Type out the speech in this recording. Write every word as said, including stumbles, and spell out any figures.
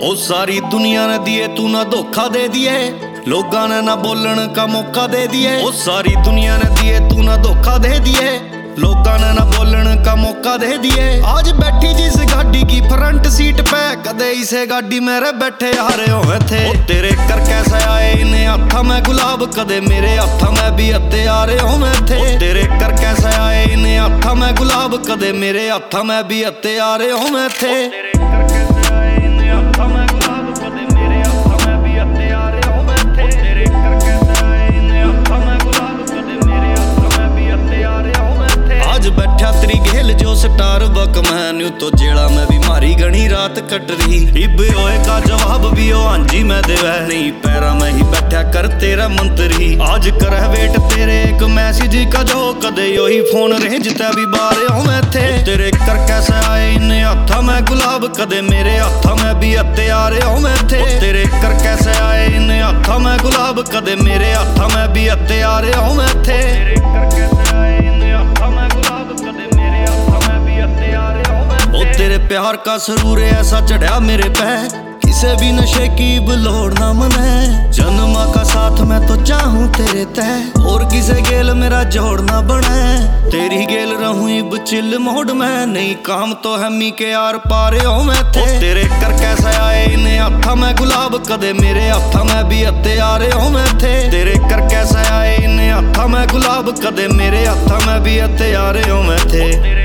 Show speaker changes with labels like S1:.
S1: ओ सारी दुनिया ने दिए तू ना धोखा दे दिए, लोगां ने ना बोलन का मौका दे दिए। ओ सारी दुनिया ने दिए तू ना धोखा दे दिए, लोगां ने ना बोलन का मौका दे दिए। आज बैठी जिस गाड़ी की फ्रंट सीट पे, कदे इसे गाड़ी मेरे बैठे हारे होवे थे। ओ तेरे कर कैसे आए इन्हें हथा में गुलाब, कदे मेरे हथा में भी हत्ते हारे होवे थे। ओ तेरे कर कैसे आए इन्हें हथा में गुलाब, कदे मेरे हथा में भी हत्ते हारे होवे थे। जो स्टार बक मैं तो जेड़ा में भी मारी घनी रात कट रही। इबे होए का जवाब भी ओ हांजी मैं देवे, नहीं पैरा में ही बैठा कर तेरा मंत्री। आज कर वेट तेरे एक मैसेज का, जो कदे यो ही फोन रेंजता भी बारे हो मैं थे। तेरे कर कैसे आए इन्हें हथा में गुलाब, कदे मेरे हथा में भी हत्ते आ रहे हो मैं थे। तेरे कर कैसे आए इन्हें हथा में गुलाब, कदे मेरे हथा में भी हत्ते आ रहे हो मैं थे। तेरे प्यार का सरूर ऐसा चढ़ा मेरे पे, किसे भी नशे की बलोड़ ना मने। जन्म का साथ मैं तो चाहूं तेरे तय, और किसे गेल मेरा जोड़ ना बने। तेरी गेल रहूं इब चिल मोड में, नहीं काम तो हमी के यार पारे हो मैं थे। तेरे कर कैसे आए इन्हें हथा में गुलाब, कदे मेरे हथा में भी हत्ते आ रहे हो मैं थे। तेरे कर कैसे आए इन्हें हथा में गुलाब, कदे मेरे हथा में भी हत्ते आ रहे हो मैं थे।